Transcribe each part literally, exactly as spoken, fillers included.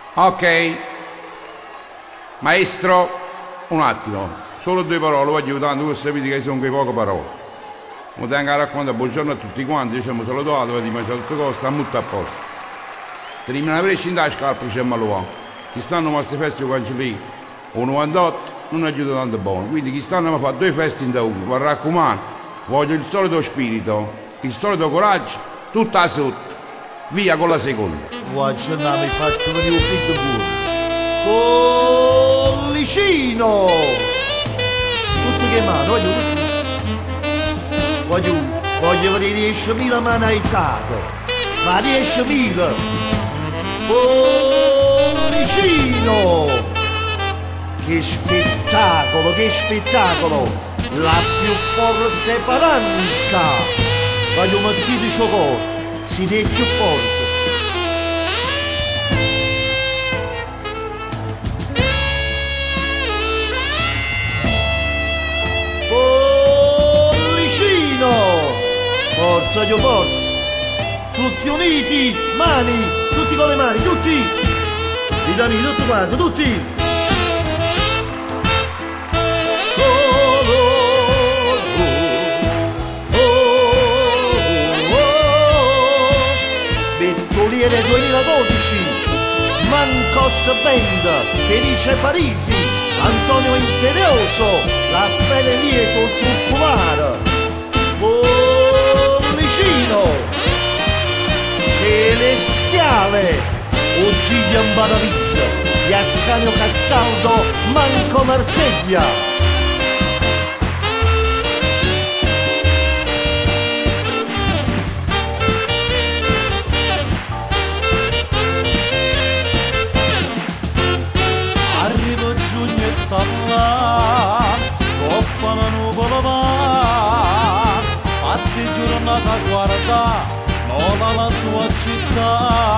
Ok. Maestro, un attimo, solo due parole, voglio aiutare, voi sapete che sono quei poche parole. Mi tengo a raccontare, buongiorno a tutti quanti, diciamo salutato, vedi mangiare tutte cose, sta molto a posto. Termina la prescinda la scarpa, c'è malo. Chi stanno a queste feste quando lì, o novantotto, non aiuta tanto buono. Quindi chi stanno a fare due feste in da uno, mi raccomando, voglio il solito spirito, il solito coraggio, tutta sotto. Via con la seconda. Guarda, no, mi faccio venire un figlio pure. Pollicino! Tutti che mano, voglio, voglio, voglio vedere diecimila mani alzate, ma diecimila! Pollicino! Che spettacolo, che spettacolo! La più forte paranza! Voglio un mattino di cioccolato! Si deve più forte. Pollicino! Forza, io forza! Tutti uniti, mani, tutti con le mani, tutti! Ditami, tutti quanti, tutti! Bettoliere duemiladodici, Mancos Band, Felice Parisi, Antonio Imperioso, Raffaele Lieto Zuccumara, Pollicino, Celestiale, Ogilia Baravizza, Ascanio Castaldo, Manco Marseglia. Stalla, coppa una nuvola va, passi giornata guarda, non la sua città.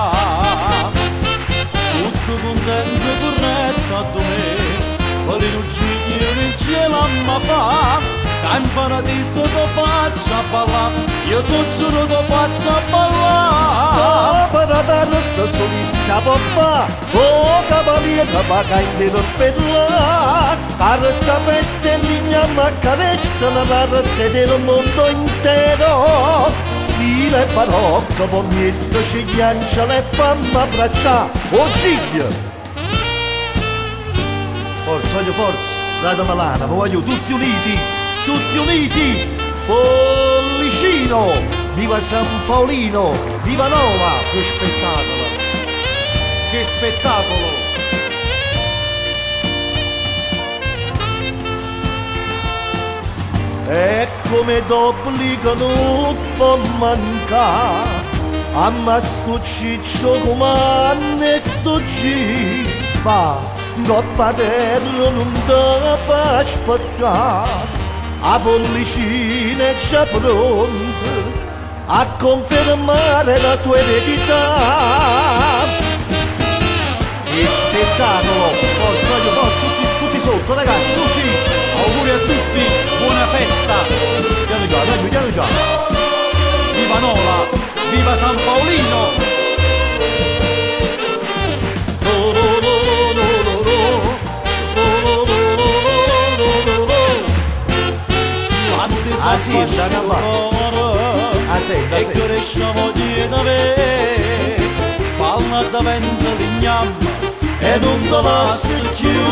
Tutto contento e corretto a me, fuori non ci chiede in cielo a ma fa, che in paradiso ti faccia ballare, io ti giuro ti faccia ballare. Sta per la rotta solissa papà, oh cavaliere paga in vero per là, carta peste ligna ma carezza la parte del mondo intero. Stile barocco, pomietto, cigliancia, le fammi abbracciare, oh ciglia! Forza, voglio forza, Rada Malana, ma voglio tutti uniti, tutti uniti, Pollicino, viva San Paolino, viva Nova, che spettacolo, che spettacolo! E come d'obbligo non può mancare, amma sto ciccio come sto ciba, coppa terra non te fa aspettare, a Pollicina è già pronta a confermare la tua eredità. Che spettacolo! Forza, io forza, tutti, tutti sotto ragazzi, tutti! Auguri a tutti, buona festa! Piano già, piano, piano già! Viva Nola, viva San Paolino! Ah sì, da là! Ah sì, da e sì! che resciamo di nave, palla da vento lignamma e non te lasci più.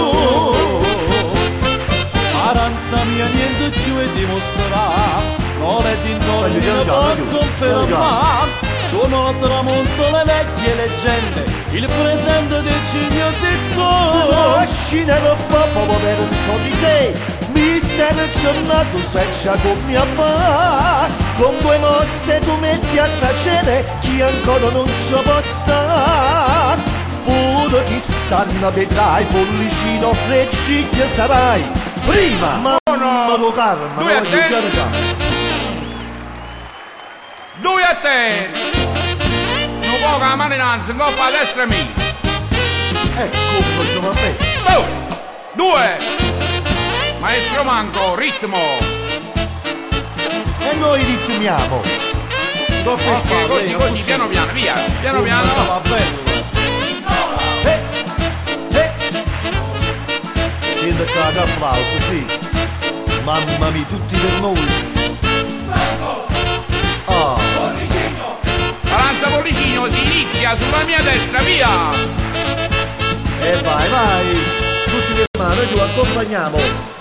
Aranza mia niente più e dimostrerà, non è di noi ne può confermare. Sono al tramonto le vecchie leggende, il presente del Cigno sei tu. Lasci nello popolo verso di te, mistero giornato senza come a fare. Con due mosse tu metti a tacere chi ancora non ci può stare. Pure chi stanno vedrai, Pollicino, le ciglia sarai. Prima, ma Uno, lo karma, due a lo te. voglio già. Due a te! Non può che la mano innanzi, coppa a destra mia! Ecco, faccio vabbè. Oh! Due! Maestro Manco, ritmo! E noi ritmiamo. Ok, così, così, piano piano, via! Piano piano! Va bello! Eh, E da applauso, sì. Mamma mia, tutti per noi. Ah. Palanza Pollicino si inizia sulla mia destra, via! E vai, vai. Tutti per mano, noi ti accompagniamo.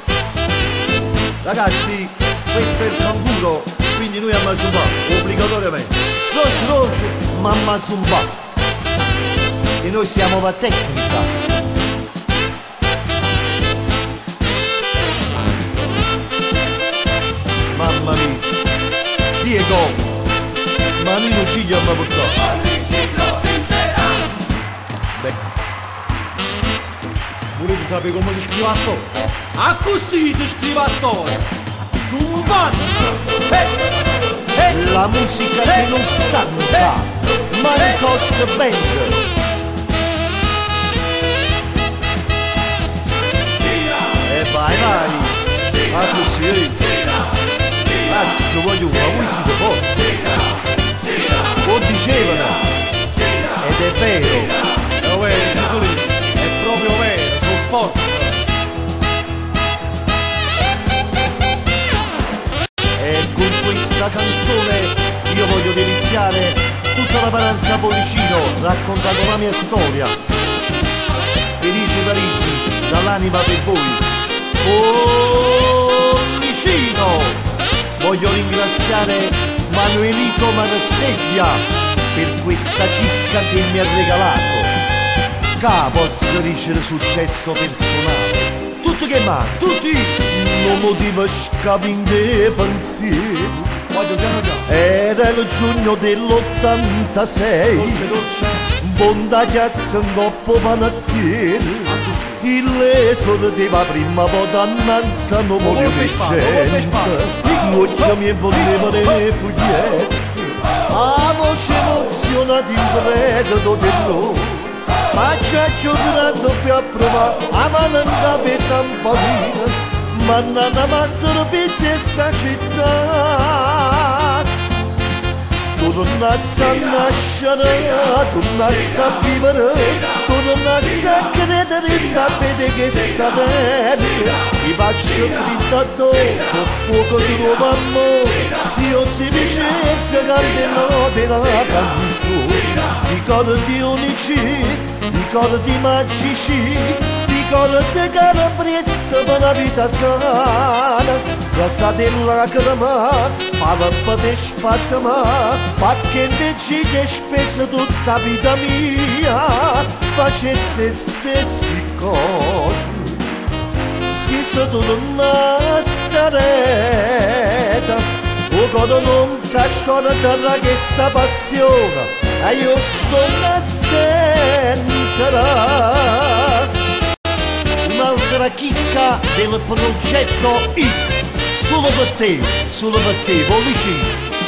Ragazzi, questo è il canguro, quindi noi a Zumba, obbligatoriamente. Roce, roce, mamma Zumba. E noi siamo la tecnica. Mamma mia, Diego, Manino Ciglia mi ha portato. Beh, volete sapere come si scrive la storia? A così si scrive la storia. Zumba! La musica che non stanca, Marcos Band. E vai, vai, a così. Cazzo voglio una, voi siete forti. Lo dicevano. Ed è vero. Lo vedi, tu lì. È proprio vero, sono forte. E con questa canzone io voglio deliziare tutta la Palanza Pollicino raccontando la mia storia. Felice Parisi, dall'anima per voi. Pollicino! Voglio ringraziare Manuelito Marasseglia per questa chicca che mi ha regalato. Capoz riceve successo personale. Tutti che ma, tutti non motivo scapin dei pensieri. Voglio piano piano. Era il giugno dell'ottantasei. Dolce, dolce. Bonda chiazza un coppo panattiere. Il deva prima volta annanza non voglio che gente. Goccia mi voleva le fogliette. A voce emozionata in credito dello. Ma c'è chiuso per provare a mananda per San Paolino. Ma non amassero pezzi sta città. Tornassi a nascere, tornassi a vivere, tornassi a credere in la fede che sta terra. I faccio fritta dopo, fuoco di nuovo amore, se io si vicenza cante note la canzone. Ricordi unici, ricordi magici, ricordi cara pressa per la vita sana. Rosa della lacrima, palappa di spazio ma, pacchette che spesa tutta vita mia, facesse stessi cose, si sono Nazareta, o quando non sa scordare questa passione, e io sto nascenterà, un'altra chicca del progetto I. Solo per te, solo per te, Pollicino.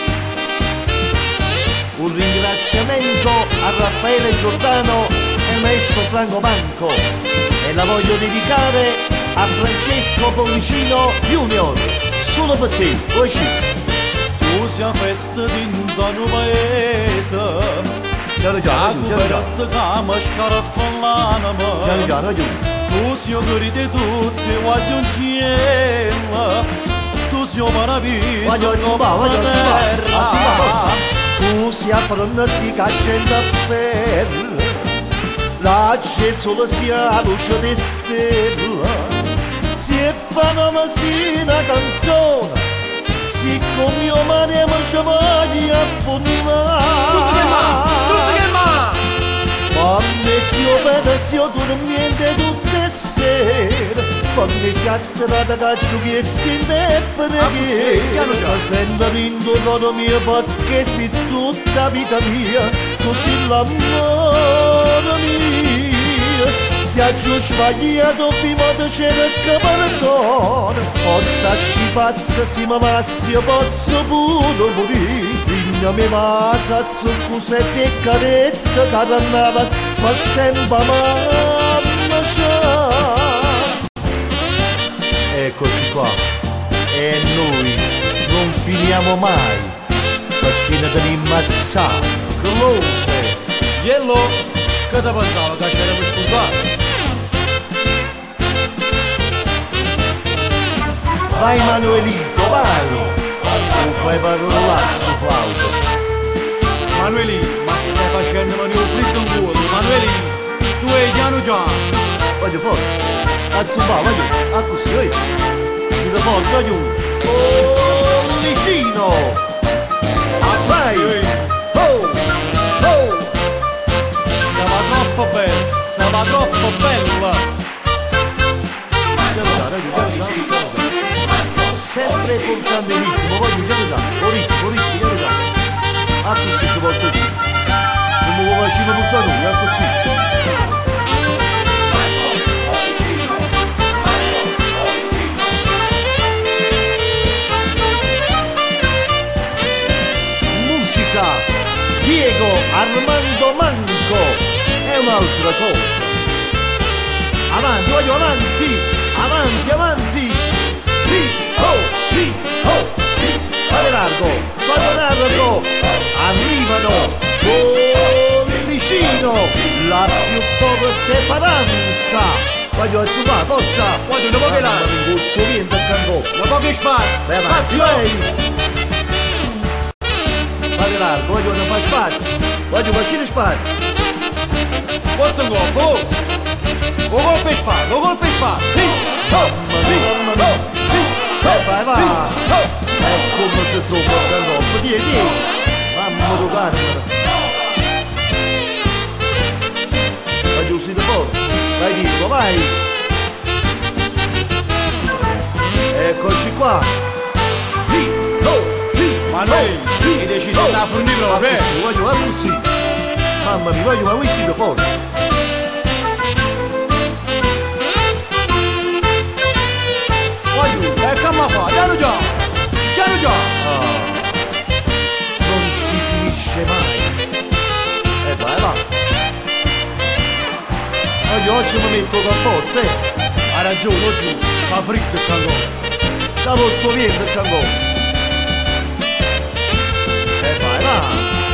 Un ringraziamento a Raffaele Giordano e maestro Franco Manco e la voglio dedicare a Francesco Pollicino Junior. Solo per te, Pollicino. Tu sei a festa di un paese. Piano piano, piano piano. Come scarafallana. Piano piano, aiuto. Tu sei cuore di tutti, guardi un cielo. Tu sei meraviglioso, voglio zumba, voglio zumba, zumba. Tu si apprende, si cancella per la c'è solo sia luce di stella. Si è panama si una canzone, siccome io mare mi ci voglio affondare. Tutto che ma, tutto che ma. Quando si vede si dormiente tutte sere, quando si ha strada caccio che stinde e preghiera, mi sento l'indono mio perché sei tutta vita mia, così l'amore mio. Se ha giù sbagliato prima di cercare perdono, forza ci pazza si mi massi posso pure morire. Vigna mi masa zuccusa e carezza che andava ma sempre mamma c'ha. Eccoci qua, e noi non finiamo mai perché ne teniamo assai. Close! Yellow, che ti pensavo che c'era per scontare? Vai Manuelito, vai! Non fai parlare sto flauto. Manueli, ma stai facendo un fritto in culo, Manueli, tu hai piano già. Voglio forza, cazzo va, voglio, a così, oi. Si da forza, voglio. Oh, vicino! Vai! Oh! Oh! Stava troppo bello, stava troppo bello, va. Andiamo da, voglio, andiamo da, sempre portando il ritmo, voglio, andiamo da, o ritmo, o ritmo, andiamo da. A così si porta giù. Non mi vuoi vicino portare lui, a così. Diego Armando Manco è un'altra cosa. Avanti, voglio avanti, avanti, avanti. Ri, ho, ri, ho, ri. Fate largo, fate largo. Arrivano con vicino la più forte paranza. Voglio assumere, forza. Voglio un po' che là. Tutto viento al campo. Un po' che spazio. Vai avanti, vai. Fate largo, voglio non fare spazio, voglio facile spazio. Porta un colpo, oh! Un colpo e spazio, un colpo e spazio. Mamma mia, mamma mia. Vai, vai. E come se sono portato troppo, tieni, tieni. Mamma tu carne. Voglio uscire fuori. Vai Diego, vai. Eccoci qua. Lì, oh, lì. Manuel, hai deciso di andare a fornire, eh? Voglio fare così. Mamma mia, voglio fare questo fuori. Voglio, e come fa? Piano già, piano già. Ah, non si finisce mai. E vai, va. Voglio oggi mi metto cappotto, eh. Ha ragione, oggi fa fritto il cangolo. Da molto viento il cangolo. E vai, va.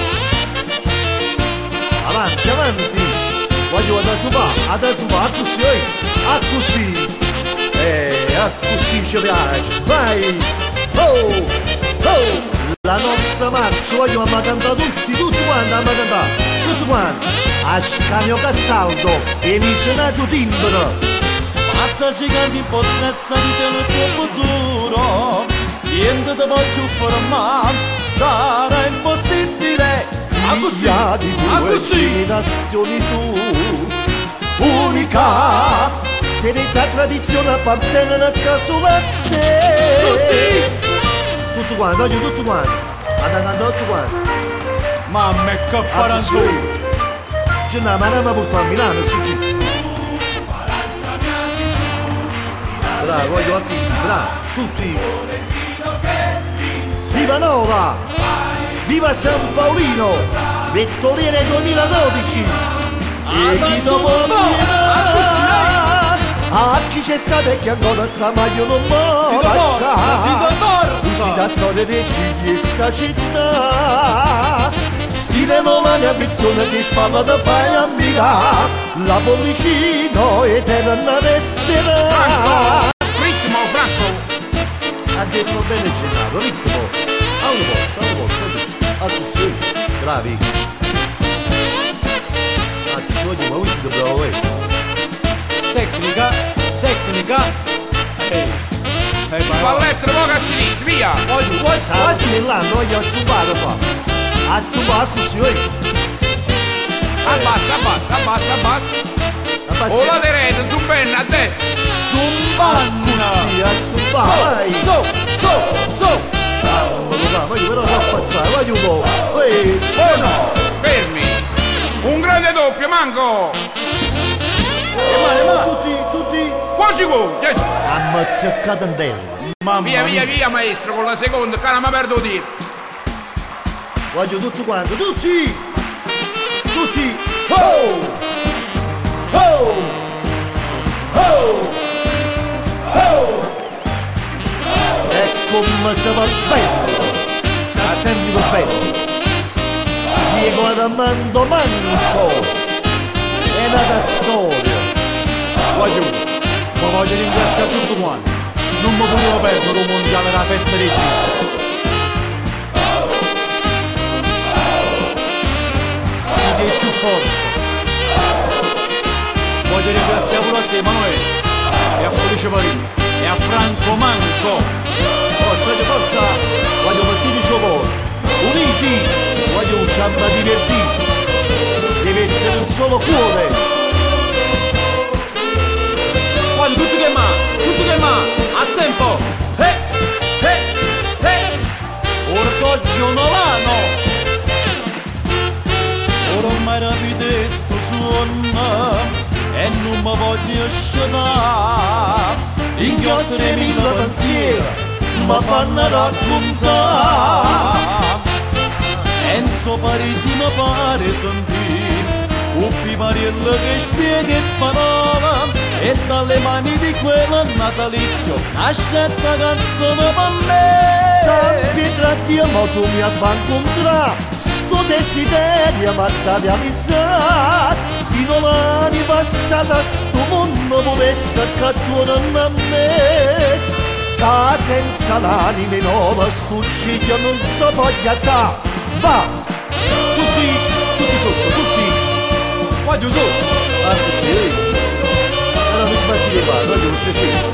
Avanti, avanti. Voglio ad azubà, ad azubà, a così, eh. A così. Eh, a così ci piace. Vai. Oh, oh. La nostra marcia, voglio a cantare tutti, tutti quanti a cantare. Tutti quanti. A Scamio Castaldo e mi suonato timbro. Passa gigante in possesso del tuo futuro. Niente ti voglio fermare, sarà impossibile. A così, Figlia di a due così. generazioni tu, unica, serietà e tradizione appartengono a casolette. Tutti. Tutti quanti, voglio tutti quanti. Ad andare tutti quanti. Mamma e che paranzù. C'è una manama portata a Milano, si ci. Bravo, voglio a così, bravo, tutti. Viva Nova! Viva San Paolino! Vettoriere duemiladodici! E chi dopo a chi c'è stato e che ancora sta maglio non Si può da morta, lasciare. si da Usi da morta. storia dei cigli e sta città. Stile romani ambizione che spalla da fai amica. La bollicino eterna resterà. Ritmo, Franco! Ha detto bene Gennaro, ritmo. A una volta, a una volta, così. A così, bravi. Cazzo, voglio, ma questo bravo, eh. Tecnica, tecnica. Ehi, ehi, Spalletto, poco a sinistra, via! voglio, voglio, Salti nell'anno, voglio azzubare qua. Azzubare così, eh. Abbassa, abbassa, abbassa, abbassa! O la terrete, su penna, a destra! Zumbanna. Così, azzubare, vai. So, so, so. Voglio, voglio, però fa passare, voglio un po'. Ehi, Uno, fermi! Un grande doppio, manco! ma, ma tutti, tutti. Quasi go! Ammazza catandello. Mamma Via, via, mia. via, maestro, con la seconda, cara, ma perdo di. Voglio tutto quanto, tutti! Tutti! Oh! Oh! Oh! Oh! E come se va bello! Sta sempre bello! Diego Armando Manco! È nata storia! Voglio, ma voglio ringraziare tutti quanti. non mi potevo perdere un mondiale della festa d'Egitto. Siete il più forte. Voglio ringraziare pure a te Emanuele, e a Felice Parisi, e a Franco Manco. Forza, forza, voglio partire sciopero, uniti, voglio un sciamba divertito, deve essere un solo cuore. Voglio tutti che ma, tutti che ma, a tempo, eh, eh, eh, orgoglio nolano. Ormai rapide sto suona e non mi voglio sciatare. Inchiostri mille pensieri, ma fanno raccontare. Enzo Parisi mi pare sentire Uppi Mariello che spiega e parola, e dalle mani di quella natalizio nasce sta canzone per me. San Pietro mo tu mi fa incontrare, sto desiderio mi ha realizzato. Di domani passata sto mondo potesse accattuare a me. Ca senza l'anima nuova sto ciglio non so voglia sa. Va! Tutti, tutti sotto, tutti! Voglio su! Ah sì? Allora mi sbattire qua, voglio un piacere.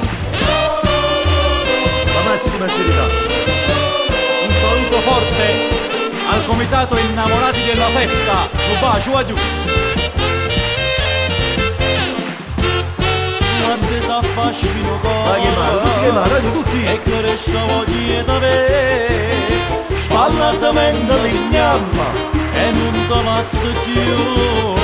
La massima serietà. Un saluto forte al comitato innamorati della festa. Un bacio, voglio! Quante s'affascino con Ma che male, tutti che male, voglio tutti! e cresce voglia da me. Spallatamente l'ignamma E non te lascio più.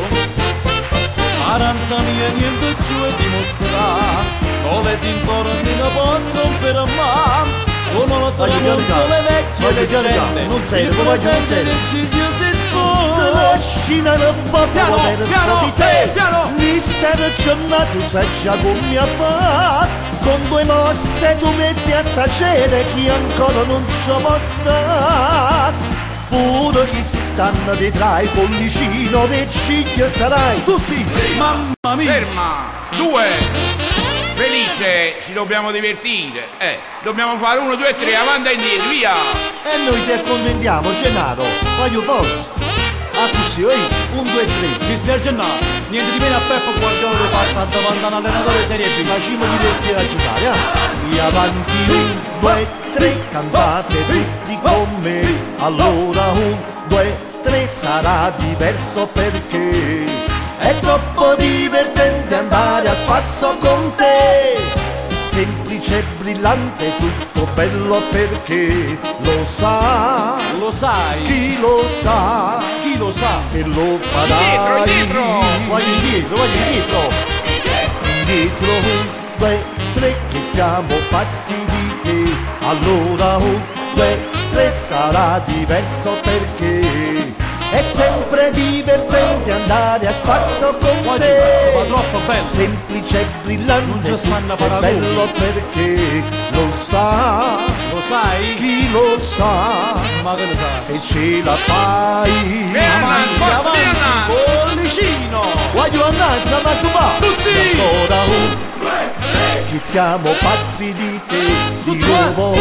Aranza mia niente più è dimostrare, dove ti intorno non può confermare. Sono la tua Voglio le vecchie voglio chiaricare, leggende, non sei, il non voglio, non presente sei. del ciglio sei tu. la scina non fa Piano, per piano, di te. eh, piano. Mister Giornato sai già come a fa. Con due mosse tu metti a tacere chi ancora non ci può stare. Pure chi stanno dietro i pollicino del ciglio sarai tutti. Mamma mia! Ferma! Due! Felice, ci dobbiamo divertire. Eh, dobbiamo fare uno, due, tre, avanti e indietro, via! E noi ti accontentiamo, Gennaro. Voglio forza. Ah, così, un, due, tre. Mister Gennaro, niente di meno a Peppo Guardiola di fatta davanti a un allenatore Serie B. Ma ci mi divertire a giocare, eh? Via avanti, un, due, tre, cantate tutti con me. Allora un, due, tre, sarà diverso perché è troppo divertente andare a spasso con te. Semplice e brillante, tutto bello perché lo sa. Lo sai? Chi lo sa? Chi lo sa? Se lo farai. Indietro, indietro. Voglio indietro, voglio indietro. Indietro, un, due, tre, che siamo pazzi di te. Allora un, due, tre, sarà diverso perché è sempre divertente andare a spasso con Voglio, te. ma troppo bello. Semplice e brillante, Non ci stanno tutto paragoni. bello perché lo sa. Lo sai? Chi lo sa? Ma che lo sai? Se ce la fai. Vieni, forza, vieni! Pollicino! Voglio andare a Zuma. Tutti! Ancora un, che siamo pazzi di te. Di Tutti nuovo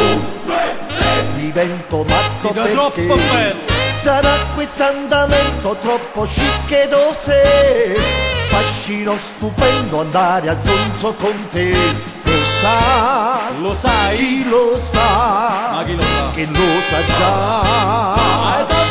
divento mazzo Siete perché troppo bello. sarà questo andamento troppo chic e dose. Fascino stupendo andare a zonzo con te. Lo sa. Lo sai? Chi lo sa? Ma chi lo sa? Che lo sa già. Hai da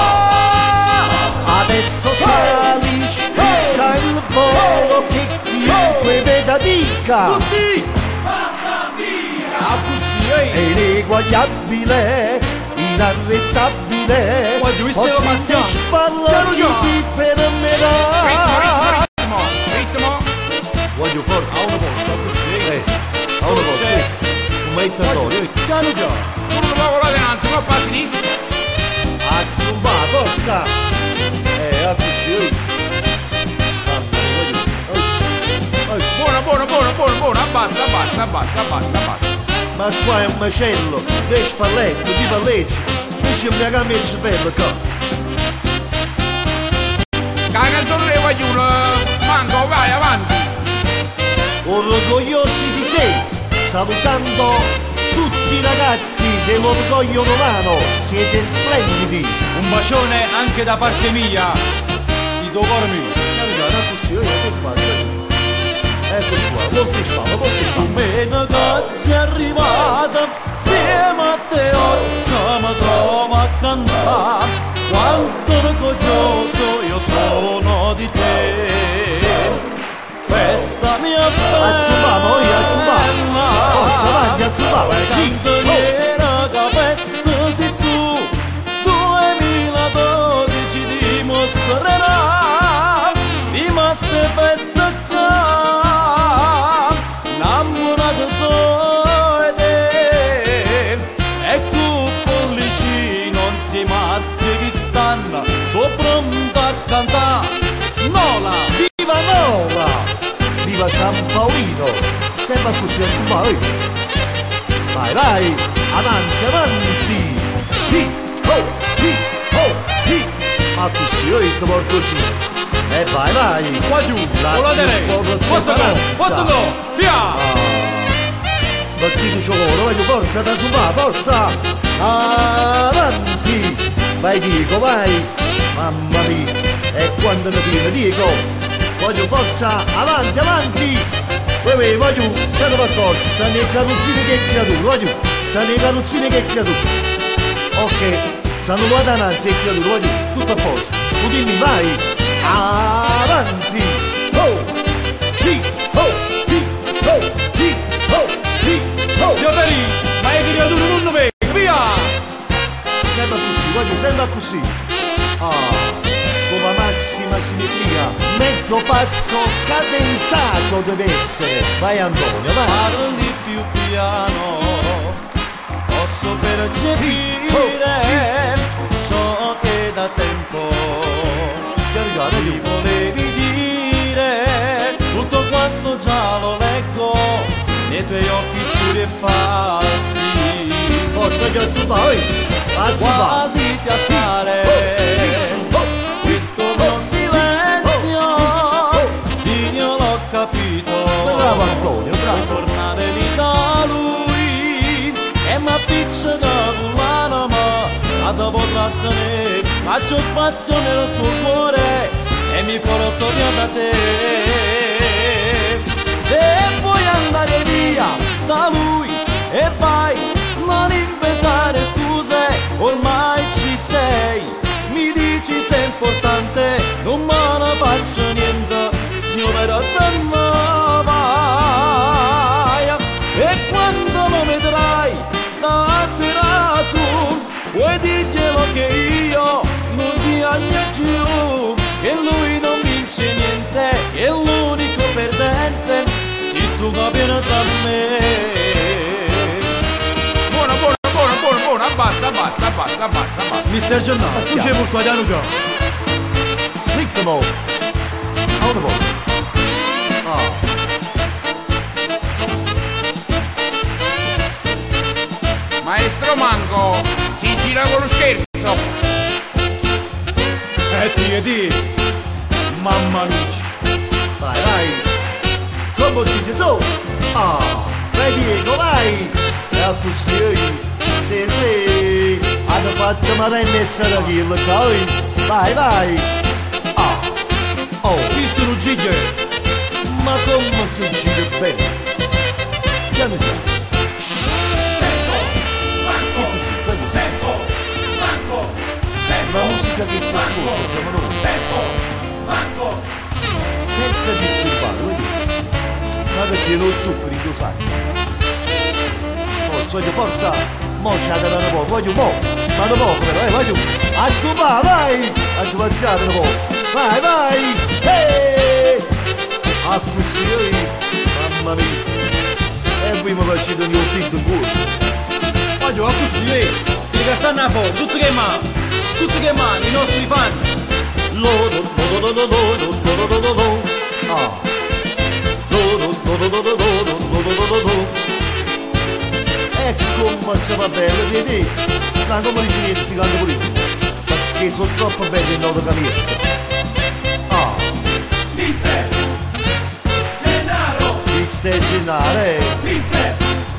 Zumba! Adesso sali, spicca il volo che chiunque veda dica. Tutti! Mamma mia! Ah, così, È ehi! ineguagliabile, inarrestabile. Voglio visto lo Forse mangiamo. spalla Piano di piano. ti fermerà. Ritmo, ritmo, ritmo! Voglio forza. A uno posto, così, ehi! Eh, a uno posto. C'è. Un metro a noi. Piano piano! Solo poco là davanti, un po' a sinistra. A zumba, forza. Eh, a così. Mamma mia, voglio- eh, Buono, buono, buono, buono, buono, abbassa, abbassa, abbassa, abbassa, abbassa. Ma qua è un macello, dei spalletti, di palleggi. Dice mi cambia il cervello qua. La canzone di Guagliulo, Manco, vai avanti. Orgogliosi di te, salutando tutti i ragazzi dell'orgoglio romano, siete splendidi. Un bacione anche da parte mia, Sito Cormi. Ecco qua, molti spalla, molti spalla. Domenica sei arrivata, insieme a te oggi mi trovo a cantare. Quanto orgoglioso io sono di te. Questa mia bella Azzubà, noi Azzubà. Forza avanti, Azzubà. cantoniera capesta sei tu. duemiladodici dimostrerà stima ste feste qua. Innamorata sono di te. E cu pollici non si matti che stanno so pronto a cantare. Nola! Viva Nola! Viva San Paolino! Sembra così Azzubà, eh. Vai, vai! Avanti, avanti! Hi, ho, hi, ho, hi! Ah, così, io stiamo così! E vai, vai! Qua giù! La Volatele! Quanto no! Quanto no! Via! Battito cioccolone, voglio forza da Azzubà, forza! Avanti! Vai Diego, vai! Mamma mia! E quando ne viene Diego! Voglio forza! Avanti, avanti! Uè, voglio! Stanno d'accordo! Stanno i carrozzini che creatura, voglio! Stanno i carrozzini che creatura! Ok! Stanno guadagnando che creatura, voglio! Tutto a posto! Tu dimmi, vai! Avanti! Oh! Hi! Oh! Hi! Oh! Hi! Oh! Hi! Oh! Giovani! Ma è creatura non lo vedo! Via! Sembra così, voglio, sembra così. Ah, con la massima simmetria, mezzo passo cadenzato deve essere. Vai Antonio, vai. Parli più piano, posso percepire ciò che da tempo mi volevi dire. Tutto quanto già lo leggo nei tuoi occhi scuri e falsi. Forza che Azzubà, oi! Azzubà! Quasi ti assale questo mio silenzio, io l'ho capito. Bravo Antonio, bravo! Tornare lì da lui e mi appiccica sull'anima, ma dopo trattane faccio spazio nel tuo cuore e mi porto via da te. Se vuoi andare via da lui e vai, non inventare scuse, ormai ci sei. Mi dici sei importante, non me ne faccio niente, signora te ne vai. E quando lo vedrai stasera tu, puoi dirglielo che io non ti agno più, che lui non vince niente, che è l'unico perdente, se tu capirai da me. Buona, buona, buona, buona, buona, basta, basta, basta, basta, basta. mister Giannà, tu c'è molto a già. Ritmo! Audible! Ah! Maestro Mango, si gira con lo scherzo. E ti e ti, mamma mia. Vai, vai! Come ci so? Ah! Vai Diego, vai! E così oi! Sì, sì! Hanno fatto ma non essere kill, poi! Vai, vai! Ah! Oh! Visto un giglio? Ma come si gira bene? Piano piano! Shhh! Zitto, zitto, zitto! La musica che si ascolta siamo noi! Senza disturbare, vedi? Ma perché non zuccheri, lo sai? Forza, voglio, forza! Mo c'è da dare un po', voglio un po'! Ma da poco però, eh, voglio! Azzubà, vai! Azzubazziate un po'! Vai, vai! Eeeh! Ah, così, oi! Mamma mia! E poi mi faccio il mio figlio in cuore! Voglio a così, eh! Che stanno a fuori, tutte che mani! Tutte che mani, i nostri fan! Loro, loro, loro, loro, loro, loro, loro! Ah! Loro, loro, loro, loro, loro, loro! Ecco come si va bene, vedi? Ma come dici niente si canta pure io? Perché sono troppo belli il nodo capietto! Ah! Mister Gennaro! Mister Gennaro, eh! Mister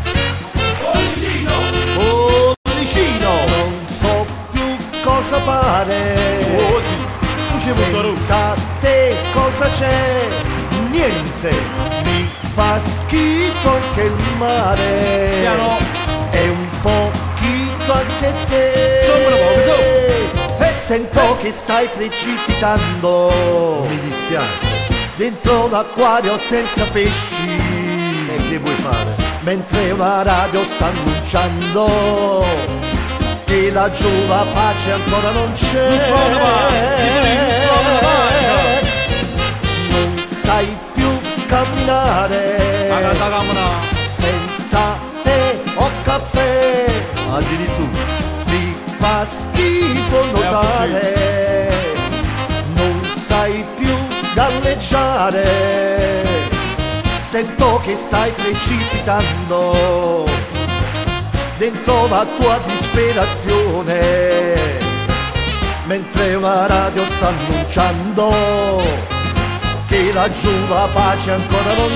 Oh, vicino, non so più cosa fare. Oh sì, tu ci hai buttato. Senza te cosa c'è? Niente, mi fa schifo anche il mare. Piano. E un pochino anche te. Insomma, un po', E sento che stai precipitando. Mi dispiace. Dentro un acquario senza pesci. E che vuoi fare? Mentre una radio sta annunciando che laggiù la pace ancora non c'è. Non trova la pace, non trova la pace. Non sai più camminare La carta camera. senza te o caffè. Addirittura. Mi fa schifo notare, non sai più galleggiare. Sento che stai precipitando dentro la tua disperazione, mentre una radio sta annunciando che laggiù la pace ancora non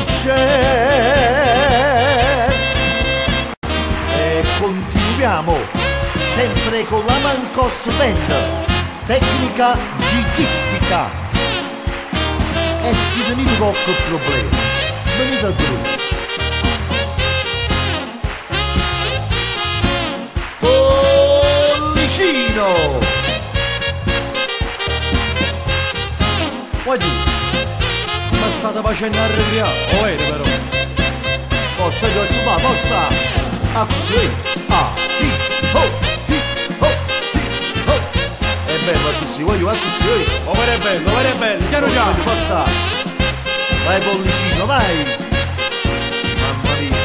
c'è. E continuiamo sempre con la Mancos Band, tecnica gigistica. E si venite con quel problema. Venite a giù. Pollicino! Poi tu, ma state facendo arretriare, o vedi però? Forza, forza, va, forza! Ah, così! Ah, hi, ho, hi, ho, hi, ho! È bello, così, voglio, così! O vero è bello, o vero è bello, piano Forza, piano. forza! Vai Pollicino, vai! Mamma mia!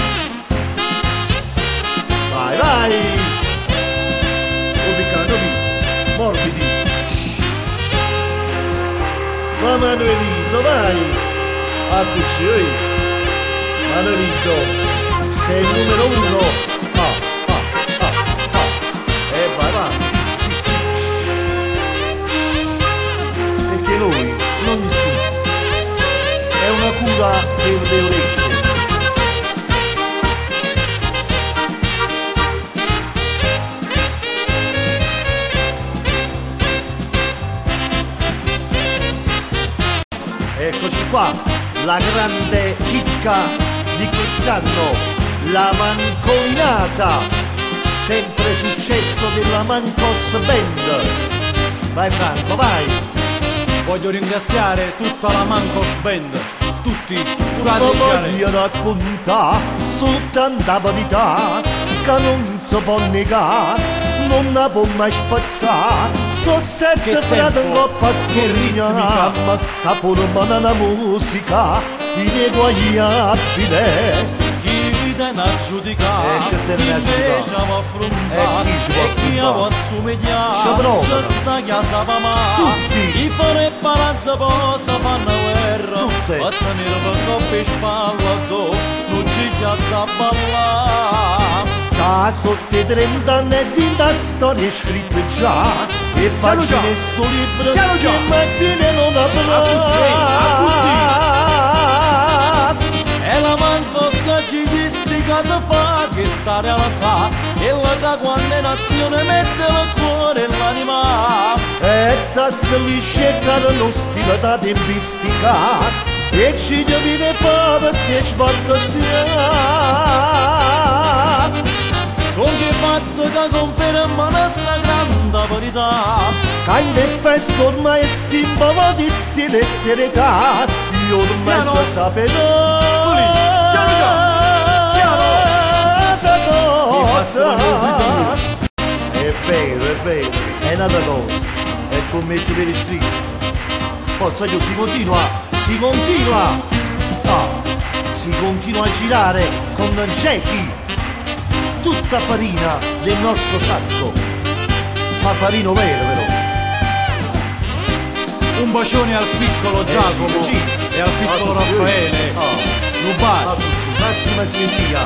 Vai, vai! Non piccare, non piccare! Morbidi! Va Manuelito, vai! Ah, così, oi! Manuelito, sei il numero uno! Ah, ah, ah, ah! E vai, vai! Perché noi, non nessuno, è una cura per le orecchie. Eccoci qua, la grande chicca di quest'anno, la mancolinata, sempre successo della Mancos Band. Vai Franco, vai! Voglio ringraziare tutta la Mancos Band, tutti, pure Ma Adriane. voglio raccontare su tanta verità che non si può negare, non la può mai spazzare. Sono Che sette tempo, frate un coppa che ritmica. scorigna, che formano una musica ineguagliabile. Chi te ne ha giudicato, Eh, che te ne ha invece giudicato. va Eh, affrontato, chi ci può e chi affrontare? può assomigliare, Ci provano. ci sta che sapeva Tutti. chi fare palazzo posa fanno guerra, Tutte. a tenere per coppia e spalla do, non ci chiatta ballare. Sta sotto i trent'anni e di da storia scritta già, e Piano pagine già. sto libro Piano che già. mai fine non avrà. A E la Mancos che ci distica da fa che sta realtà, e la da quando nazione mette il cuore e l'anima. E tazza lisce cara non stile da tempistica, e ci divine pava se sbarcottia. Sono che fatto che conferma questa grande verità. Che in del festo ormai è simbolo di stile e serietà, io ormai Piano. si sapevo. Poli, piano piano, È vero, è vero, è nata cosa, è come ti per iscritto. Forza io si continua, si continua, ah, si continua a girare con Jackie, tutta farina del nostro sacco, ma farino vero però. Un bacione al piccolo Giacomo sì, sì. e al piccolo Ah, sì. Raffaele. Ah. Un bacio. Massima simpatia,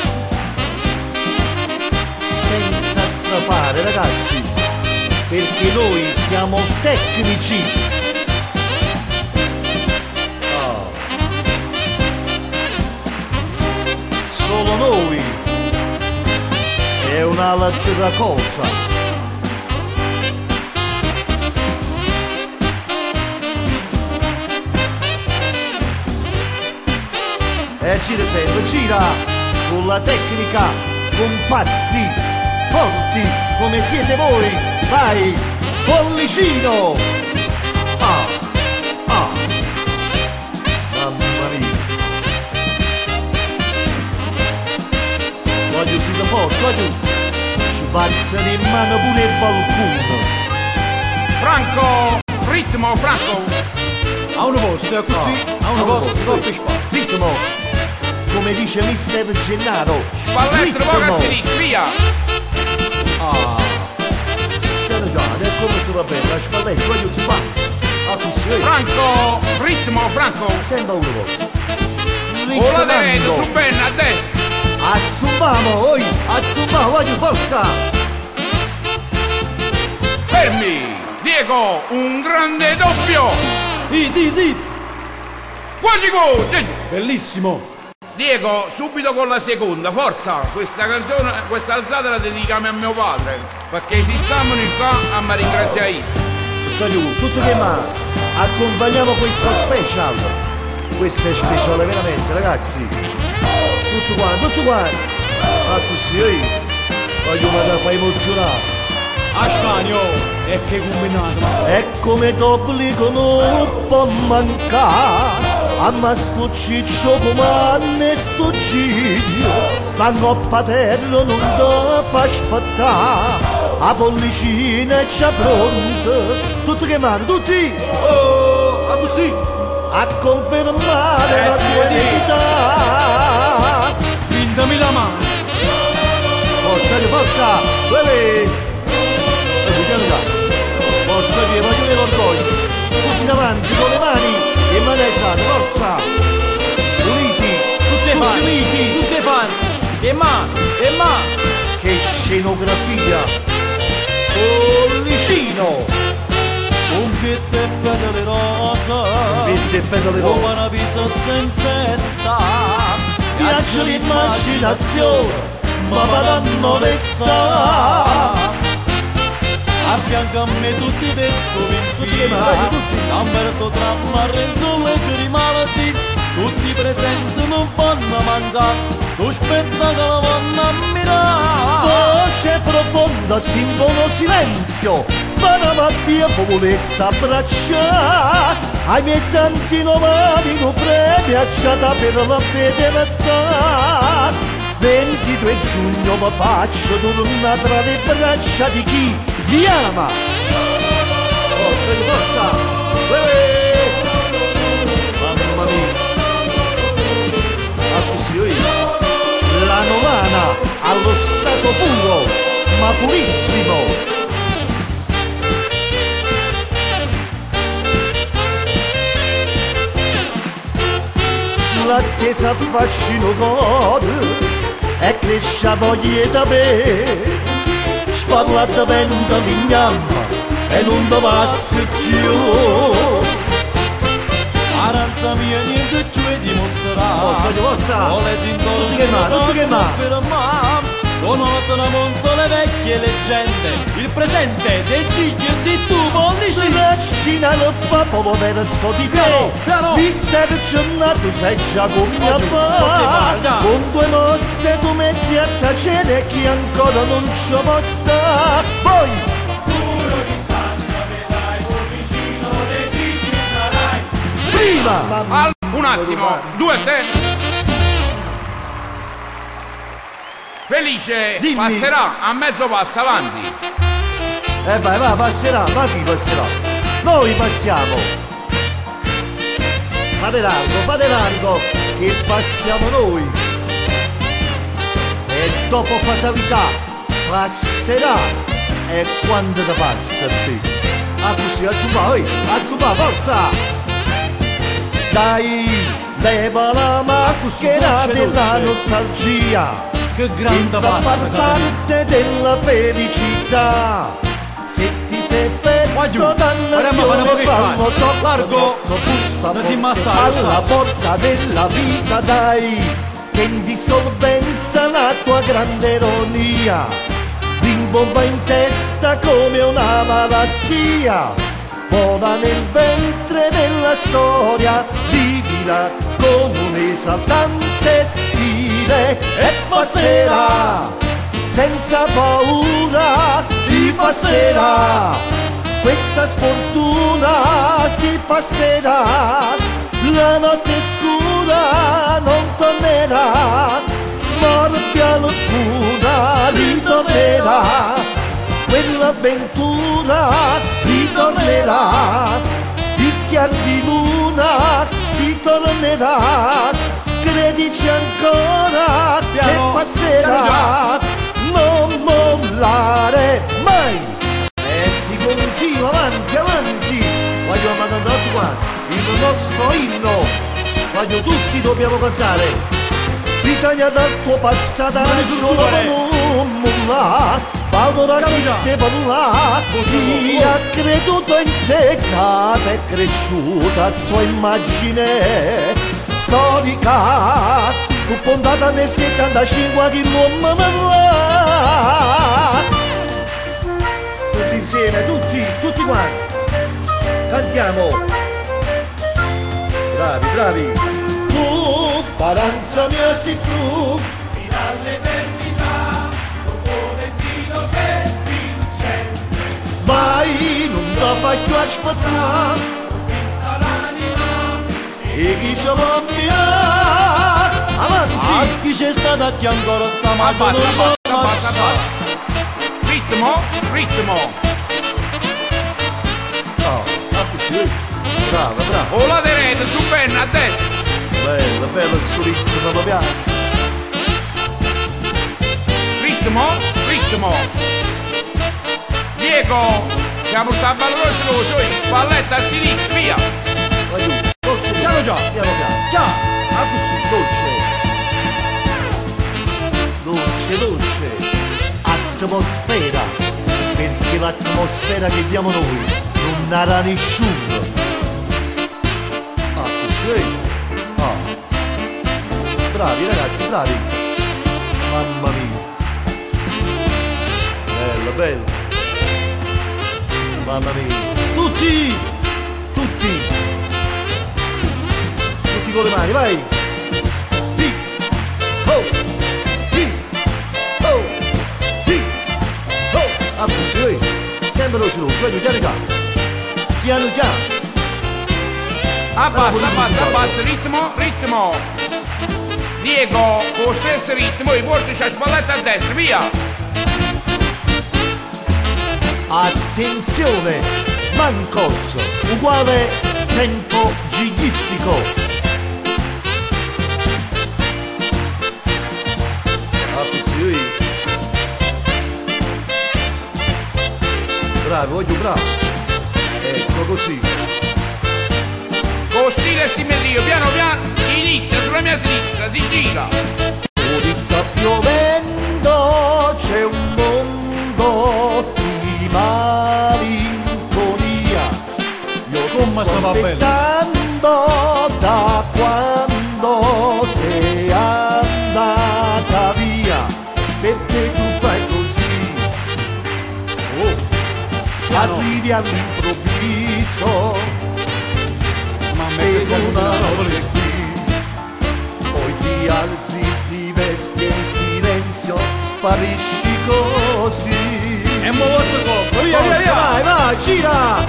senza strafare ragazzi, perché noi siamo tecnici. Ah. Solo noi è un'altra cosa. E gira sempre, gira con la tecnica, compatti, forti come siete voi. Vai, pollicino! Ah, ah, mamma mia. Voglio sito forte, voglio. Ci battere in mano pure il qualcuno. Franco, ritmo, Franco. A uno posto, è così, a uno posto, troppi spazi. Ritmo. Come dice mister Gennaro, Spallettro, poco a sinistra, via! Ah, piano piano, è come se va bene, la spalletta, voglio si fa. Ah, così. Franco, ritmo, Franco! Sembra uno vostro. O la derecha, su bene, a destra! Azzumamo, oi, azzumamo, voglio forza! Fermi! Diego, un grande doppio! Zit, zit, zit! Quasi gol! Bellissimo! Diego, subito con la seconda, forza! Questa canzone, questa alzata la dedichiamo a mio padre, perché si stavano qua a mi ringraziare. Saluto, tutto che ma, accompagniamo questa special. Questa è speciale veramente, ragazzi. Tutto qua, tutto qua. Ah, così, oi. Voglio ma da fai emozionare. Ascanio, e che combinato! E come t'obbligo non può mancare. Amma sto ciccio come sto giglio, fanno paterno non ti fa aspettare, a pollicina è già pronta, tutti che mano, tutti! Oh, a così! A confermare la tua identità! Prendami la mano! Forza, forza! Uè! Forza, via, voglio l'orgoglio! Tutti davanti con le mani! E manesate, forza! Uniti! Tutte tutti uniti! Tutte fanti! E ma! E ma! Che scenografia! Pollicino! Un pietto e petale rosa! Vette e petale rosa! Come una pisa sta in festa! Viaggio l'immaginazione! Ma vanno resta! A fianco a me tutti i vescovi in fila, Lamberto tra Marrenzo e Grimaldi, tutti presenti non fanno mancare, sto spettacolo vanno a mirare. Voce profonda, simbolo silenzio, ma la mattia volesse abbracciare, ai miei santi nomadi non premiacciata per la fedeltà. ventidue giugno mi faccio tornare tra le braccia di chi mi ama! Forza, forza! Uè! Mamma mia! Ah, così io! La novana allo stato puro, ma purissimo! L'attesa affascino code e cresce voglia da me. Spallata venta vignamma e non ti passi più. Aranza mia niente ci dimostrerà. Forza, forza! Ole d'intorno Tutti che ma, tutti che ma! Sono tramonto le vecchie leggende, il presente dei cigli e se tu pollici. Trascina lo papo verso di te. Mister Giornato sei già con mia fa. Con due mosse tu metti a tacere chi ancora non ci può sta. Poi prima Al, un attimo, due a te. Felice Dimmi. passerà a mezzo passo avanti. Eh vai, va, passerà, ma chi passerà? Noi passiamo. Fate largo, fate largo, che passiamo noi. E dopo fatalità passerà. E quando ti passa te? Ah così, azzupa, oi, azzupa, forza! Dai, leva la maschera della nostalgia. Che grande Entra a passa, far parte della felicità. Se ti sei perso Guagliù, faremo fare un po' che fa. Largo, non si massa, alla porta della vita, dai, che in dissolvenza la tua grande ironia rimbomba in testa come una malattia, vola nel ventre della storia, vivila con un esaltante stile e passerà senza paura, ti passerà, questa sfortuna si passerà, la notte scura non tornerà, smorfia l'alcuna, ritornerà, quell'avventura ritornerà, il chiar di luna si tornerà, credici ancora che passerà, non mollare mai, e si continua avanti, avanti, voglio mandare tutti quanti, il nostro inno, voglio tutti dobbiamo cantare. L'Italia dal tuo passato non molla, valora queste parola, chi ha creduto in te, nata e cresciuta sua immagine storica, fu fondata nel settantacinque che l'uomo va. Tutti insieme, tutti, tutti quanti, cantiamo, bravi, bravi. Tu, speranza mia sei tu, fino all'eternità, con tuo destino che vince. mai non la faccio aspettare, Conquista l'anima, e chi ci può avanti. a chi c'è stata che ancora sta Abbassa, non abbassa, lo abbassa, lascia. abbassa. Ritmo, ritmo. Oh, ah, così, brava, brava, O la tenete su penna a destra. bella, bella il suo ritmo, mi piace. Ritmo, ritmo. Diego, siamo sta valore veloce, palletta a sinistra, via. Vai giù, dolce, piano già, piano piano, già, ah così, dolce. Dolce, dolce, atmosfera, perché l'atmosfera che diamo noi non narra nessuno. Ah così. Oh. Bravi ragazzi, bravi. Mamma mia. Bello, bello. Mamma mia. Tutti! Tutti! Tutti con le mani, vai! Hi! Oh! Hi! Oh! Hi! Oh! Ah, così, vai! Sempre veloce, veloce, vai, piano piano! Piano piano! Abbassa, abbassa, abbassa, ritmo, ritmo. Diego, con lo stesso ritmo, i portici a spalletta a destra, via. Attenzione! Mancos, uguale tempo gigistico. Ah, così. Bravo, voglio bravo. Ecco così. Con stile e simmetria, piano piano, inizia sulla mia sinistra, si gira. Fuori sta piovendo, c'è un mondo di malinconia. Io ti Come sto se va bene. aspettando da quando sei andata via, perché tu fai così. Oh, Arrivi all'improvviso mamma e mia, sei una una notte qui, poi ti alzi, ti vesti e in silenzio sparisci così. è molto corpo, via, via, Forza, via. vai, vai, gira!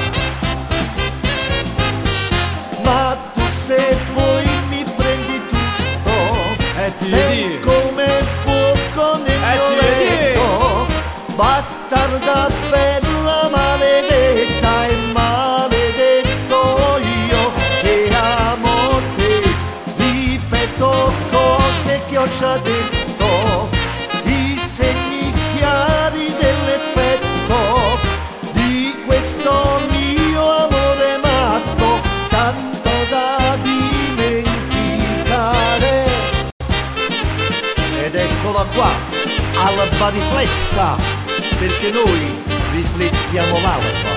Ma tu se vuoi mi prendi tutto, Eh, ti sei vedi. come fuoco nel Eh, mio ti vedi. letto, bastarda bella maledetta e maledetto io che amo te, ripeto cose che ho già detto, i segni chiari dell'effetto di questo mio amore matto, tanto da dimenticare. Ed eccola qua, alba riflessa, perché noi riflettiamo l'alba.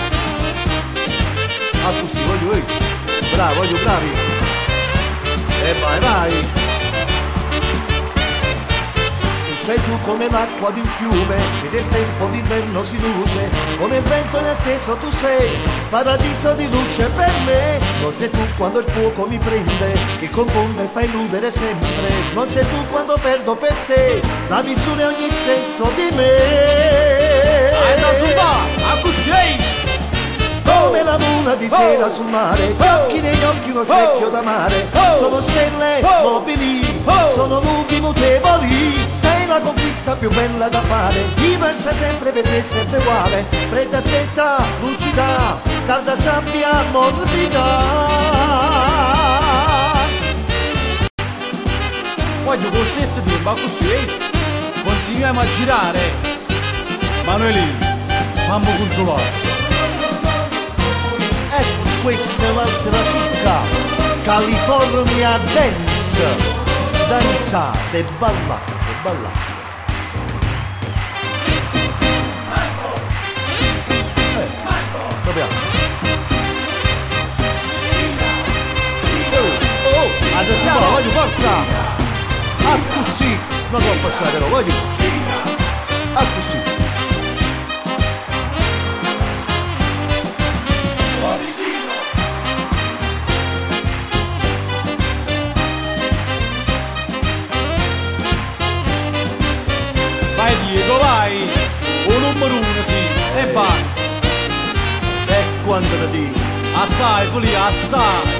Ah così, voglio, voglio, bravo, voglio, bravi. E vai, vai. sei tu come l'acqua di un fiume che del tempo d'inverno si nutre, come il vento in atteso tu sei, paradiso di luce per me. Non sei tu quando il fuoco mi prende, che confonde e fa illudere sempre. Non sei tu quando perdo per te la misura e ogni senso di me. E non si va, a così! Come la luna di sera sul mare, gli occhi negli occhi uno specchio d'amare. Sono stelle mobili, sono lunghi mutevoli. Sei la conquista più bella da fare, diversa sempre per te sempre uguale. Fredda stretta, lucida, calda sabbia morbida. Voglio con lo stesso tempo, così continuiamo a girare. Manuelino, mamma consolare. Ecco, questa è l'altra chicca, California Dance. Danzate, ballate, ballate. Eh, proviamo. Oh, oh, adesso va, voglio forza. Ah, così, non può passare, lo voglio. Ah, così. Vai Diego, vai! Un numero uno, sì, e basta! E quando ne dico? Assai, pulì, assai!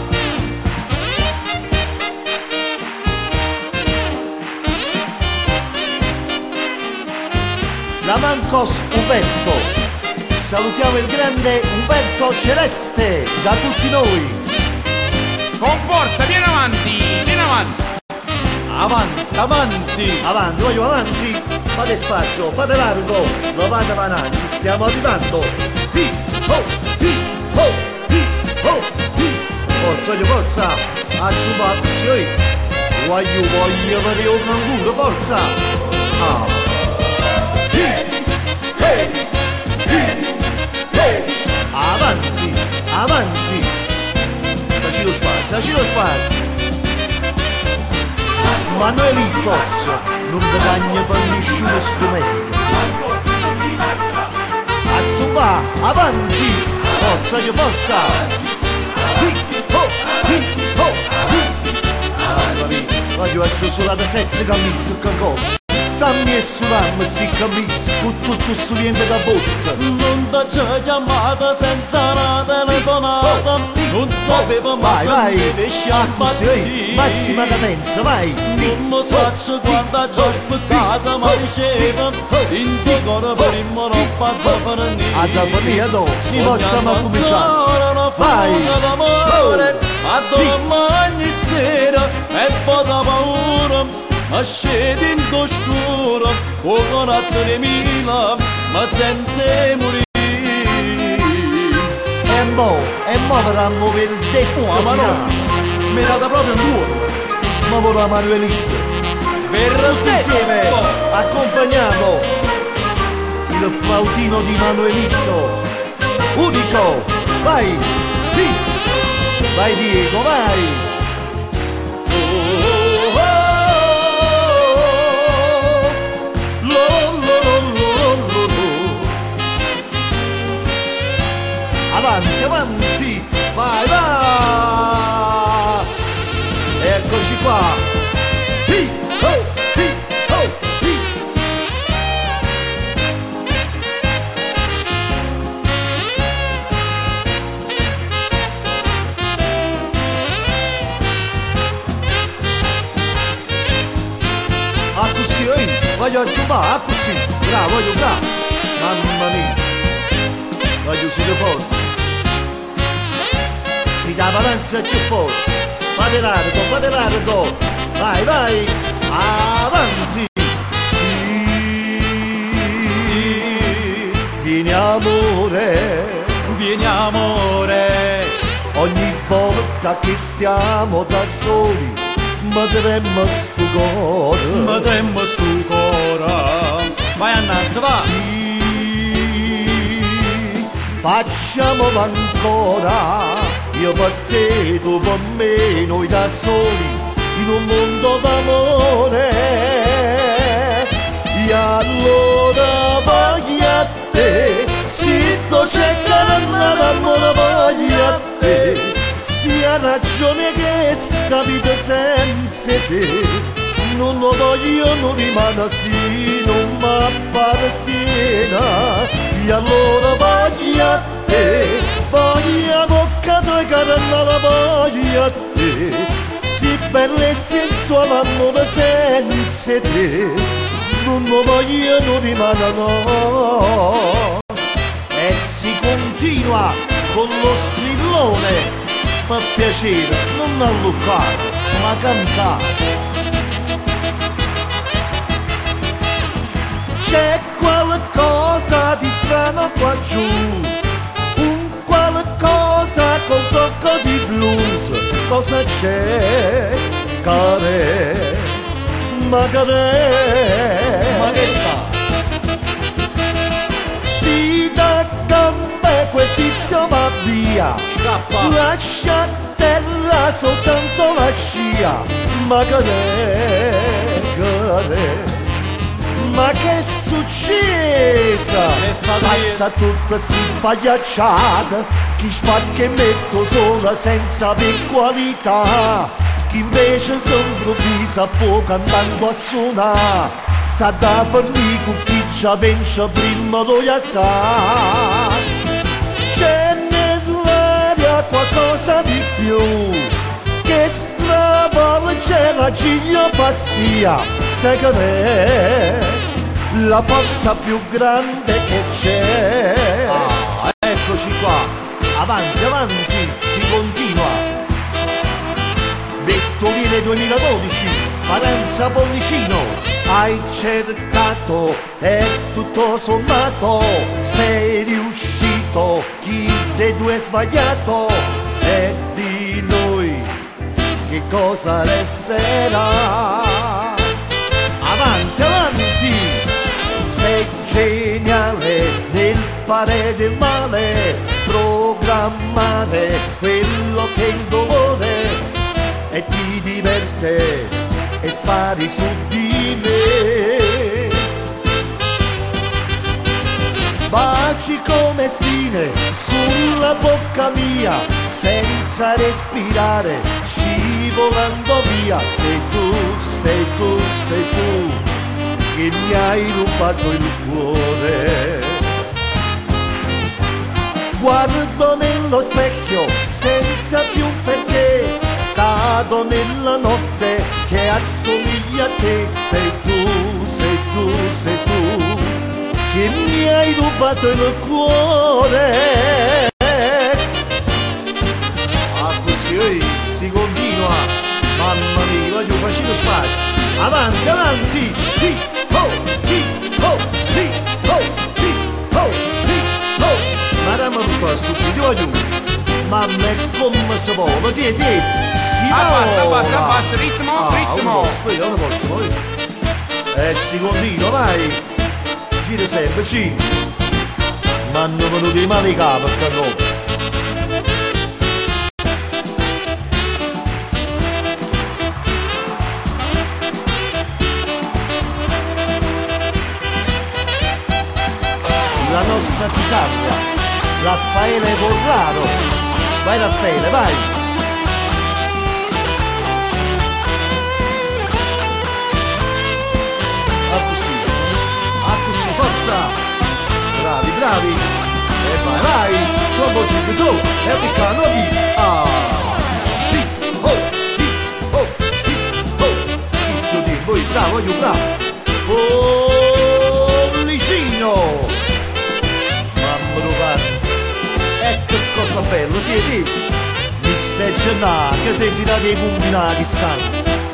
La Mancos Umberto, salutiamo il grande Umberto Celeste da tutti noi. Con forza, vieni avanti, vieni avanti. Avanti, avanti! Avanti, voglio avanti, fate spazio, fate largo, non vada avanti, stiamo arrivando. Hi, ho, hi, ho, hi, ho, hi. Forza, voglio forza, azzuba, così, voglio, voglio vedere un canguro, forza. Ah. Hey, hey, hey. Avanti, avanti. Dacci lo spazio, dacci lo spazio. Manuelitos, non ti cagna per nessuno strumento. Azzuba, avanti. Forza, che forza. Hi, ho, hi, ho, hi. Voglio faccio solo da sette camicie il cangò. Dammi e sulamma sti camici, con tutto studiente da botta. Non t'ho chiamata senza una telefonata, non sapevo mai vai, se vai. mi pesci Ah, a così, impazzire. massima cadenza, vai. Non lo so quando ci ho aspettato, ma diceva in di cuore per il moroppo a da fornire. A da fornire, do, si possiamo cominciare. Una Vai. fuga d'amore, a domani sera e poi da paura. Ma scende in d'oscuro, con notte di mila, ma sente morire. E mo, e mo verranno per il detto Oh, ma no, finale. mi date proprio un due. Ma vorrà Manuelito. Per Tutti insieme, detto. accompagniamo il flautino di Manuelito. Unico, vai, sì. Vai Diego, vai. Avanti, avanti, vai, vai! Eccoci qua! Hi, ho, hi, ho, hi. Ah così, eh? Voglio azzumare, ah così! Bravo, voglio bravo! Mamma mia! Voglio uscire forte! Si dà avanza più forte, fate largo, fate largo, vai, vai, avanti, sì, Sì, vieni amore, vieni amore, ogni volta che stiamo da soli, ma tremma sto cuore, ma tremmo stu cuore. Vai annanzi, va! sì, facciamolo ancora. Io per te, tu per me, noi da soli, in un mondo d'amore. E allora voglio a te, se tu c'è carannata amore voglio a te, sia ragione che sta vita senza te, non lo voglio, non rimane sì, non m'appartiene. E allora voglio a te, voglio avvocato e carannata voglio a te, si bella e sensuale amore senza te, non lo voglio, non rimane no. E si continua con lo strillone, fa piacere non alluccare ma cantare. C'è qualcosa di strano qua giù, un qualcosa col tocco di blues. Cosa c'è, care? Ma care? Ma che sta? Si dà gambe quel tizio va via, Scappa. lascia a terra soltanto la scia. Ma care? Care? Ma che è successa? Che sta Basta tutta sti pagliacciata, chi spacca e metto sola senza per qualità, chi invece s'improvvisa a fuoco andando a suonare, sta da fornire con chi già vence prima lo sa. C'è nell'aria qualcosa di più che stravolge la ciglia pazzia, sai che è la forza più grande che c'è. Ah, eccoci qua. Avanti, avanti, si continua. Bettoline duemiladodici, Parenza Pollicino, hai cercato e tutto sommato sei riuscito, chi dei due è sbagliato e di noi che cosa resterà? Avanti, avanti, sei geniale nel fare del male, programmare quello che è il dolore e ti diverte e spari su di me. Baci come spine sulla bocca mia, senza respirare, scivolando via. Sei tu, sei tu, sei tu, che mi hai rubato il cuore. Guardo nello specchio senza più un perché, cado nella notte che assomiglia a te. Sei tu, sei tu, sei tu, che mi hai rubato il cuore. Ah, così si continua. Mamma mia, voglio facendo spazio. Avanti, avanti, hi, ho, hi, ho, hi, ho, hi, ho, hi, ho. Ma ramma piuttosto, ci voglio. Mamma è come si vuole, ti, ti, si Abbassa, abbassa, vola. abbassa, ritmo, Ah, ritmo. non posso, io non posso, poi. E si continua, vai, gira sempre, ci. Ma hanno venuto i mali capo, perché no? La nostra chitarra, Raffaele Corrado. Vai Raffaele, vai! Ah così, ah così, forza! Bravi, bravi! E vai, vai! Solo cinque su! E piccano qui! Ah! Hi, ho, hi, ho, hi, ho! Questo tempo, bravo, io bravo! Pollicino! Mamma mia! E che cosa bella, tieni! Mi stai cenando, che ti fila dei combinati stanno!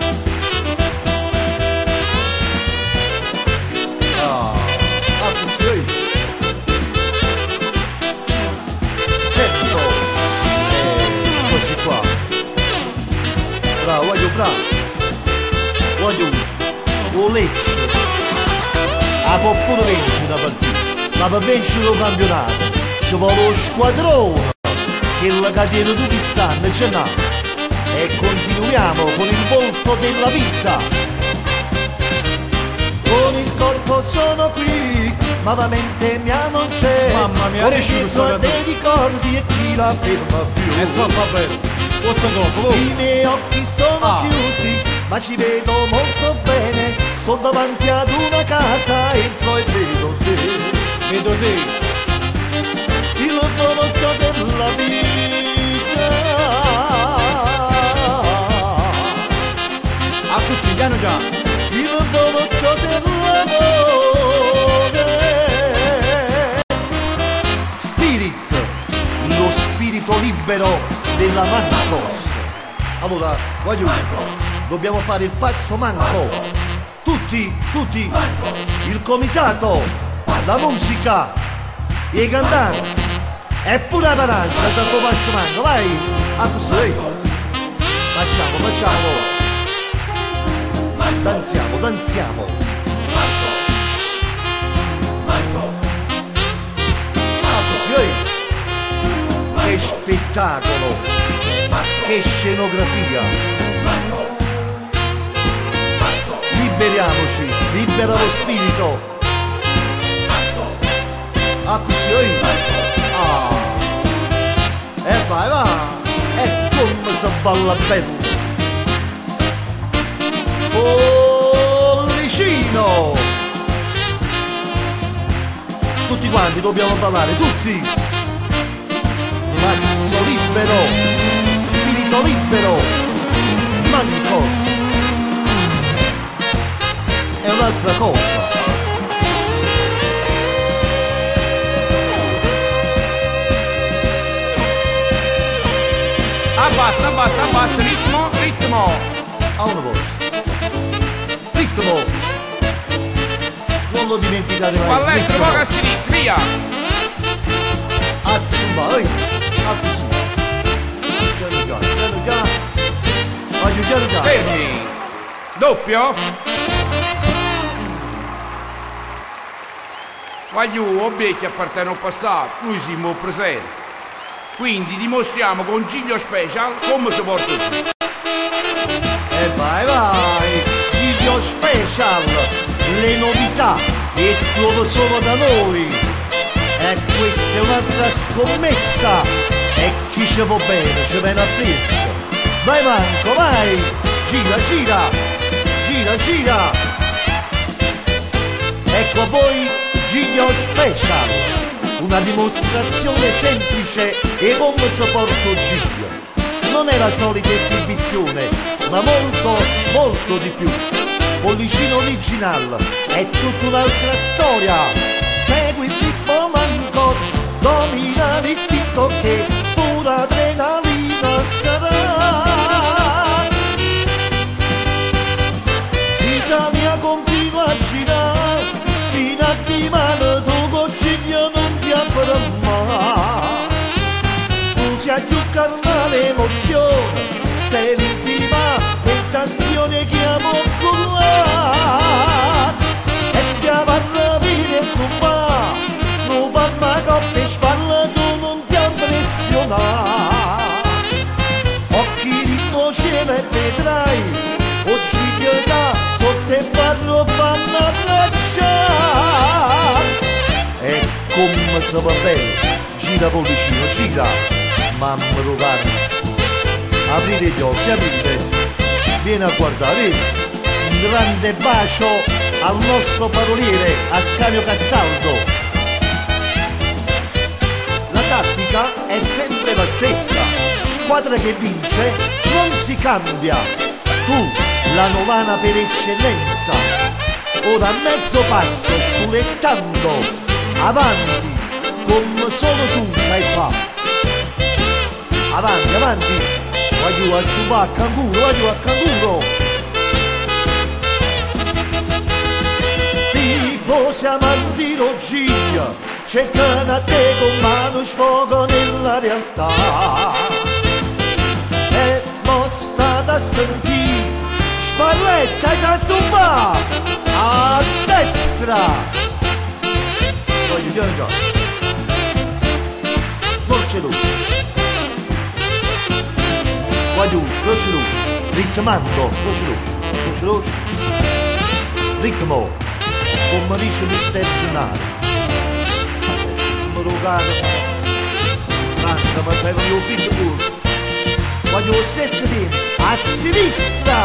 Ah, ah così! Certo! Eh, eccoci qua! Bravo, voglio bravo! Voglio un Lecce! Ah, può pure vincere una partita, ma per vincere il campionato ci vuole lo squadrone che la catena tutti stanno ce n'ha. E continuiamo con il volto della vita con il corpo sono qui, ma la mente mia non c'è. Mamma mia, con riesci dietro questa a dei ricordi e chi la ferma più. È troppo bello, tutto troppo. I miei occhi sono Ah. chiusi, ma ci vedo molto bene. Sono davanti ad una casa, entro e vedo te. Vedo te. Il prodotto della vita. Ah, così, piano piano. Il prodotto dell'amore. Spirit, lo spirito libero della Mancos. Allora, voglio dobbiamo fare il passo manco. Tutti, tutti, il comitato, la musica, i cantanti. E pure la paranza, tanto passo manco, vai! A così, facciamo, facciamo. Danziamo, danziamo. Ah, così, che spettacolo, che scenografia. Liberiamoci, libera lo spirito. Ah, così, ah. E vai, va! E come si balla bello! Pollicino! Tutti quanti dobbiamo ballare, tutti! Passo libero, spirito libero, Mancos! È un'altra cosa! Abbassa, abbassa, abbassa, ritmo, ritmo. A una volta. Ritmo. Non lo dimenticate mai. Spalletto, Ritmo. poca a sinistra, via. A zumba, ehi. A così. Piano piano, piano piano. Voglio piano piano. Fermi. Doppio. Voglio obiettivi appartengono al passato, noi siamo al presente. Quindi dimostriamo con Giglio Special come si porta qui. E vai vai. Giglio Special. Le novità e trovo solo da noi. E questa è un'altra scommessa. E chi ci va bene, ci viene appresso. Vai Manco, vai. Gira, gira. Gira, gira. Ecco a voi Giglio Special. Una dimostrazione semplice e come sopporto Giglio. Non è la solita esibizione, ma molto, molto di più. Pollicino original è tutta un'altra storia. Segui il ritmo Mancos, domina l'istinto che pura adrenalina sarà. Vita mia continua a girare, fino a di mano tu con Giglio non ti avrà mai. Tu sia più carnale emozione, sei l'ultima tentazione che amo cullato. E stiamo a rapire su ma, non parla coppia e spalla tu non ti impressionare. Occhi di tuo cielo e vedrai, oggi che da sotto il barro vanno a bracciare. E come si va bene, gira Pollicino, gira, mamma Rovarni. Aprite gli occhi, aprite, vieni a guardare, un grande bacio al nostro paroliere Ascanio Castaldo. La tattica è sempre la stessa, squadra che vince non si cambia, tu la novana per eccellenza, ora a mezzo passo sculettando, avanti come solo tu sai fare. Avanti, avanti, voglio al suba a canguro, voglio a canguro. Tifosi amanti lo Giglio, cercano a te con mano sfogo nella realtà. E mo state a sentire, Spalletta e Calzumba, a destra. Voglio dire già, non c'è luce. Voglio, luce luce, ritmando, luce luce, luce luce, ritmo, come dice mister Gennaro. Mi rogate, Franca, ma fai con il figlio pure. Voglio lo stesso tempo, a sinistra!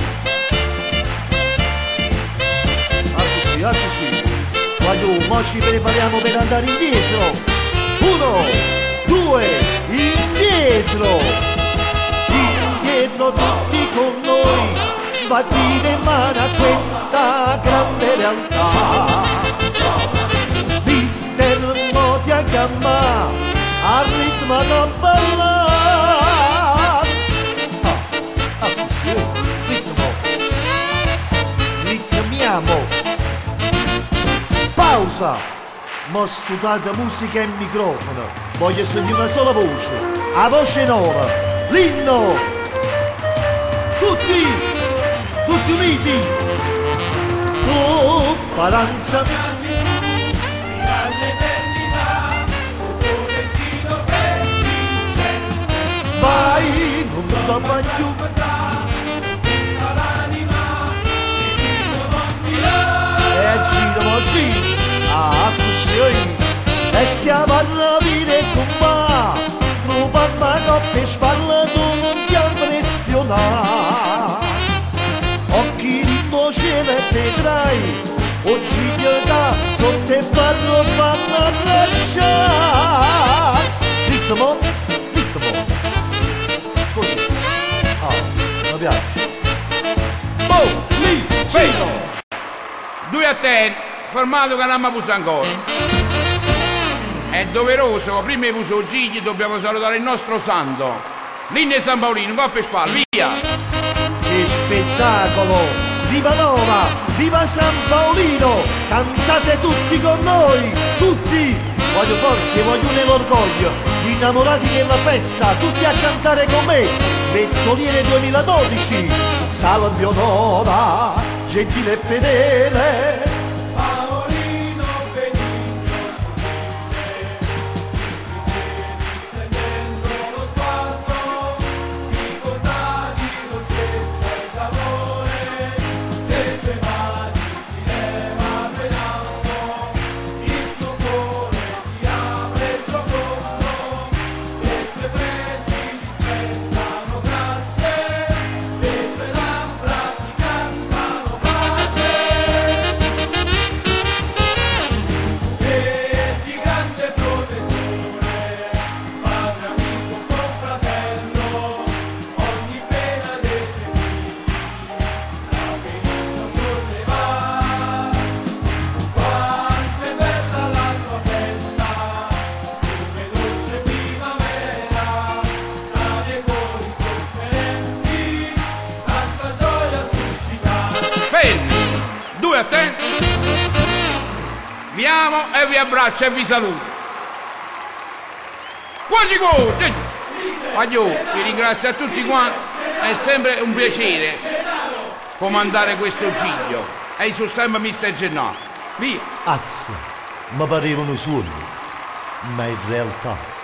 Ah così, ah così. Voglio, ma ci prepariamo per andare indietro. Uno, due, indietro! Indietro tutti con noi, sbattite in mano a questa grande realtà. Mister Moti a gamma, al ritmo da ballare. Ah, ah, così, ritmo. Ritmiamo. Pausa. Ma studiate musica e microfono. Voglio sentire una sola voce. La voce nuova. L'inno. Tutti. Tutti uniti. Tu, balanza. Vai, non mi do mai più. E giro, giro, ah, così, e siamo a rapire su ma, non mamma coppia spalla, tu non ti impressionare. Occhi di tuo cielo e vedrai, oggi ti da, sotto il barro fanno abbracciare. Ritmo, ritmo. Così. Ah, mi piace. Oh, lì, fermo. Due a te, formato che non mi puso ancora. È doveroso, prima di puso Gigli dobbiamo salutare il nostro santo. L'inno San Paolino, va per spalle, via. Che spettacolo! Viva Nova! Viva San Paolino! Cantate tutti con noi! Tutti! Voglio forza e voglio nell'orgoglio, innamorati della festa, tutti a cantare con me. Bettoliere duemiladodici, Salvio Nova, gentile e fedele. Paolino benigno, stendendo lo sguardo, ricorda di dolcezza e d'amore, le sue mani si leva ben alto, il suo cuore si apre profondo, le sue pregi disprezzano grazie, le sue labbra ti cantano pace, e di grande protettore, padre, amico, confratello, ogni pena dei suoi figli, sa benino sollevare. Quanto è bella la sua festa, come dolce primavera, sa dei cuori sofferenti, tanta gioia suscitare. Fermi, due a te. Vi amo e vi abbraccio e vi saluto. Quasi corti. Voglio, vi ringrazio a tutti quanti, è sempre un piacere comandare questo giglio. E sono sempre mister Gennaro. Via. Azza, mi parevano sogni, ma in realtà